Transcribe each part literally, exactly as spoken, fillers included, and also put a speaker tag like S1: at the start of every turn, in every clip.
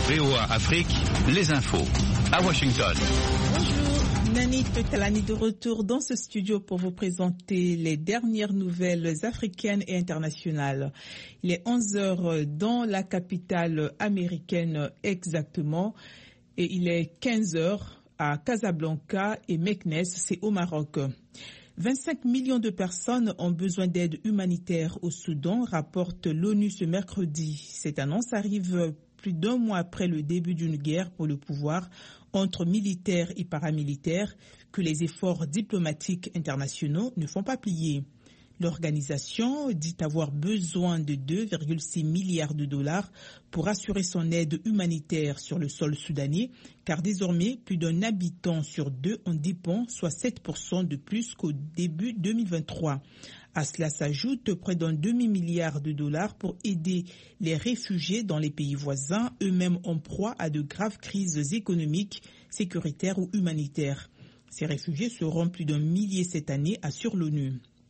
S1: V O A Afrique, les infos. À Washington.
S2: Bonjour, Nani Talani de retour dans ce studio pour vous présenter les dernières nouvelles africaines et internationales. Il est onze heures dans la capitale américaine exactement et il est quinze heures à Casablanca et Meknès, c'est au Maroc. vingt-cinq millions de personnes ont besoin d'aide humanitaire au Soudan, rapporte l'ONU ce mercredi. Cette annonce arrive plus d'un mois après le début d'une guerre pour le pouvoir entre militaires et paramilitaires que les efforts diplomatiques internationaux ne font pas plier. L'organisation dit avoir besoin de deux virgule six milliards de dollars pour assurer son aide humanitaire sur le sol soudanais, car désormais, plus d'un habitant sur deux en dépend, soit sept pour cent de plus qu'au début deux mille vingt-trois. À cela s'ajoute près d'un demi-milliard de dollars pour aider les réfugiés dans les pays voisins, eux-mêmes en proie à de graves crises économiques, sécuritaires ou humanitaires. Ces réfugiés seront plus d'un millier cette année, assure l'ONU.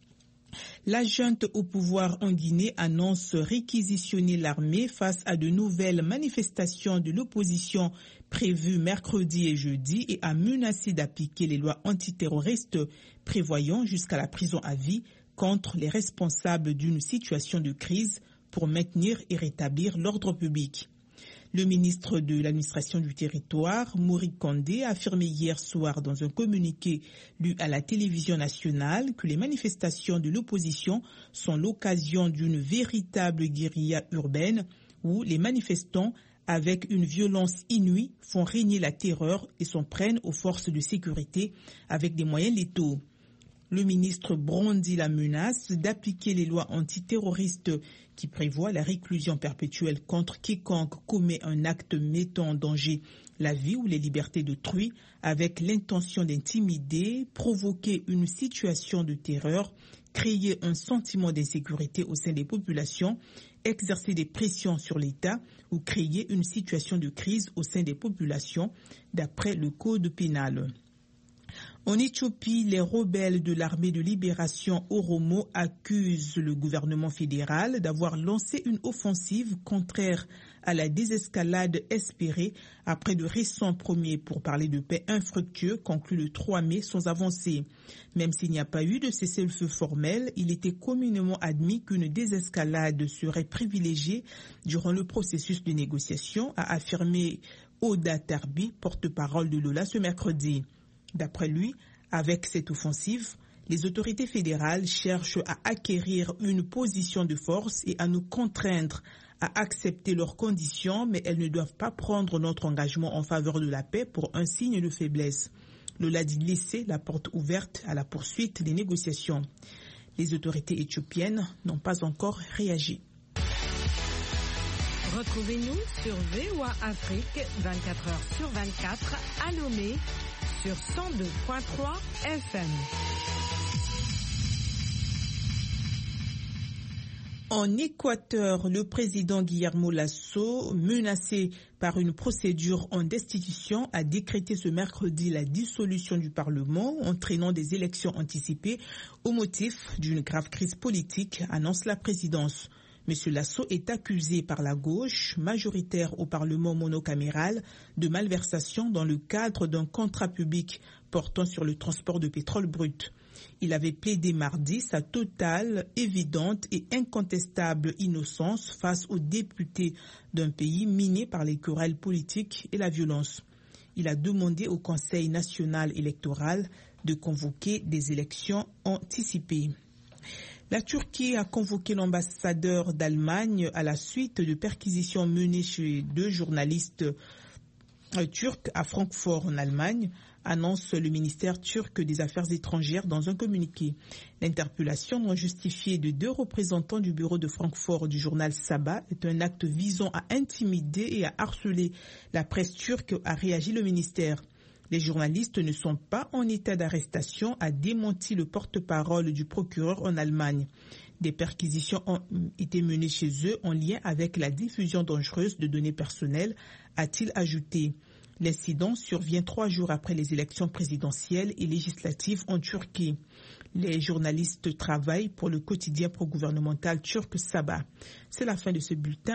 S2: La junte au pouvoir en Guinée annonce réquisitionner l'armée face à de nouvelles manifestations de l'opposition prévues mercredi et jeudi et a menacé d'appliquer les lois antiterroristes prévoyant jusqu'à la prison à vie contre les responsables d'une situation de crise pour maintenir et rétablir l'ordre public. Le ministre de l'administration du territoire, Mouri Kandé, a affirmé hier soir dans un communiqué lu à la télévision nationale que les manifestations de l'opposition sont l'occasion d'une véritable guérilla urbaine où les manifestants, avec une violence inouïe, font régner la terreur et s'en prennent aux forces de sécurité avec des moyens létaux. Le ministre brandit la menace d'appliquer les lois antiterroristes qui prévoient la réclusion perpétuelle contre quiconque commet un acte mettant en danger la vie ou les libertés d'autrui avec l'intention d'intimider, provoquer une situation de terreur, créer un sentiment d'insécurité au sein des populations, exercer des pressions sur l'État ou créer une situation de crise au sein des populations, d'après le Code pénal. En Éthiopie, les rebelles de l'armée de libération Oromo accusent le gouvernement fédéral d'avoir lancé une offensive contraire à la désescalade espérée après de récents premiers pourparlers de paix infructueux conclus le trois mai sans avancée. Même s'il n'y a pas eu de cessez-le-feu formel, il était communément admis qu'une désescalade serait privilégiée durant le processus de négociation, a affirmé Oda Tarbi, porte-parole de l'O L A ce mercredi. D'après lui, avec cette offensive, les autorités fédérales cherchent à acquérir une position de force et à nous contraindre à accepter leurs conditions, mais elles ne doivent pas prendre notre engagement en faveur de la paix pour un signe de faiblesse. Lola dit laisser la porte ouverte à la poursuite des négociations. Les autorités éthiopiennes n'ont pas encore réagi.
S3: Retrouvez-nous sur V O A Afrique vingt-quatre heures sur vingt-quatre à Lomé sur cent deux virgule trois F M.
S2: En Équateur, le président Guillermo Lasso, menacé par une procédure en destitution, a décrété ce mercredi la dissolution du Parlement, entraînant des élections anticipées au motif d'une grave crise politique, annonce la présidence. M. Lasso est accusé par la gauche, majoritaire au Parlement monocaméral, de malversation dans le cadre d'un contrat public portant sur le transport de pétrole brut. Il avait plaidé mardi sa totale, évidente et incontestable innocence face aux députés d'un pays miné par les querelles politiques et la violence. Il a demandé au Conseil national électoral de convoquer des élections anticipées. La Turquie a convoqué l'ambassadeur d'Allemagne à la suite de perquisitions menées chez deux journalistes turcs à Francfort en Allemagne, annonce le ministère turc des Affaires étrangères dans un communiqué. L'interpellation non justifiée de deux représentants du bureau de Francfort du journal Sabah est un acte visant à intimider et à harceler la presse turque, a réagi le ministère. Les journalistes ne sont pas en état d'arrestation, a démenti le porte-parole du procureur en Allemagne. Des perquisitions ont été menées chez eux en lien avec la diffusion dangereuse de données personnelles, a-t-il ajouté. L'incident survient trois jours après les élections présidentielles et législatives en Turquie. Les journalistes travaillent pour le quotidien pro-gouvernemental turc Sabah. C'est la fin de ce bulletin.